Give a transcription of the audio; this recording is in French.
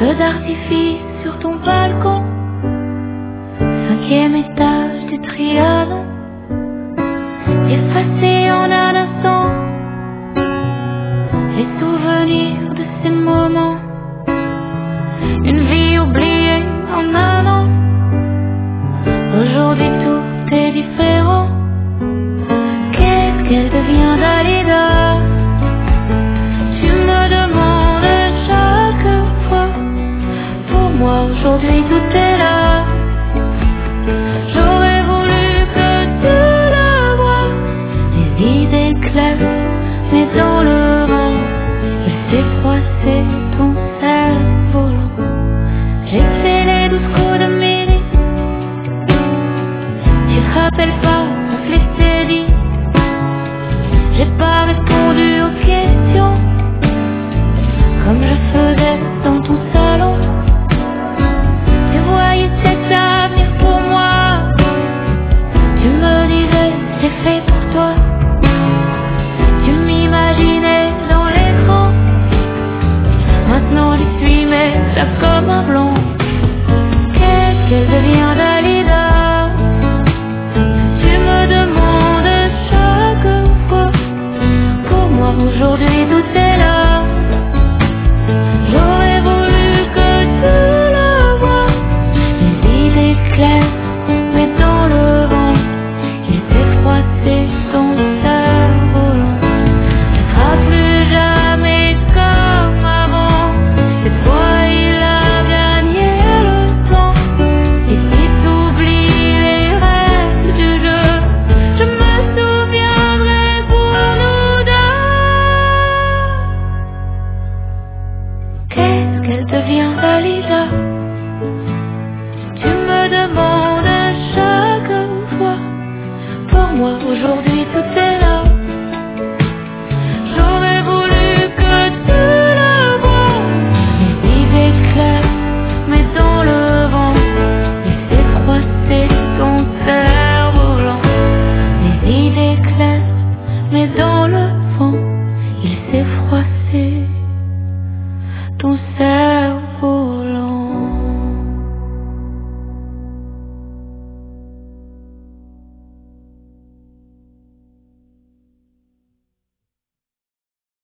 Feux d'artifice sur ton balcon, 5e étage du Trianon, effacé en un instant les souvenirs de ces moments. Une vie oubliée en un an. Aujourd'hui tout est différent. Qu'est-ce qu'elle devient, Dalida? Tu me demandes chaque fois. Pour moi aujourd'hui tout est là. J'aurais voulu que tu le vois. Les idées claires, mais dans le vent, il s'est froissé ton cerf-volant. J'ai fait les 12 coups de midi. Tu te rappelles pas, on se l'était dit. J'ai pas répondu aux questions comme je faisais dans ton salon. Tu voyais cet avenir pour moi. Tu me disais c'est fait pour toi. Tu m'imaginais dans l'écran. Maintenant j'y suis mais là comme un blanc. Qu'est-ce qu'elle devient, Dalida? Tu me demandes chaque fois. Pour moi aujourd'hui tout est là. J'aurais voulu que tu le vois. Les idées claires, mais dans le vent, il s'est froissé ton cerf-volant. Ce sera plus jamais comme avant. Cette fois il a gagné le temps. Et si t'oublies les règles du jeu, je me souviendrai pour nous deux. Qu'est-ce qu'elle devient, Dalida?